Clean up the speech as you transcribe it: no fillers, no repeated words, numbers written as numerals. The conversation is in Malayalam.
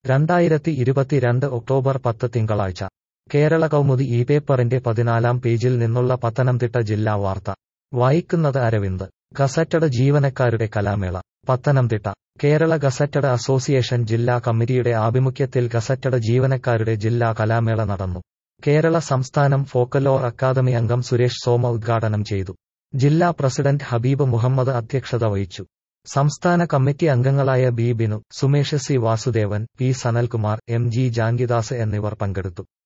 2022 ഒക്ടോബർ 10 തിങ്കളാഴ്ച കേരള കൗമുദി ഈ പേപ്പറിന്റെ 14-ാം പേജിൽ നിന്നുള്ള പത്തനംതിട്ട ജില്ലാ വാർത്ത വായിക്കുന്നത് അരവിന്ദ്. ഗസറ്റഡ് ജീവനക്കാരുടെ കലാമേള പത്തനംതിട്ട. കേരള ഗസറ്റഡ് അസോസിയേഷൻ ജില്ലാ കമ്മിറ്റിയുടെ ആഭിമുഖ്യത്തിൽ ഗസറ്റഡ് ജീവനക്കാരുടെ ജില്ലാ കലാമേള നടന്നു. കേരള സംസ്ഥാനം ഫോക്കലോർ അക്കാദമി അംഗം സുരേഷ് സോമ ഉദ്ഘാടനം ചെയ്തു. ജില്ലാ പ്രസിഡന്റ് ഹബീബ് മുഹമ്മദ് അധ്യക്ഷത വഹിച്ചു. സംസ്ഥാന കമ്മിറ്റി അംഗങ്ങളായ B Binu, Sumesh, C Vasudevan, P Sanalkumar, M G Jankidas എന്നിവർ പങ്കെടുത്തു.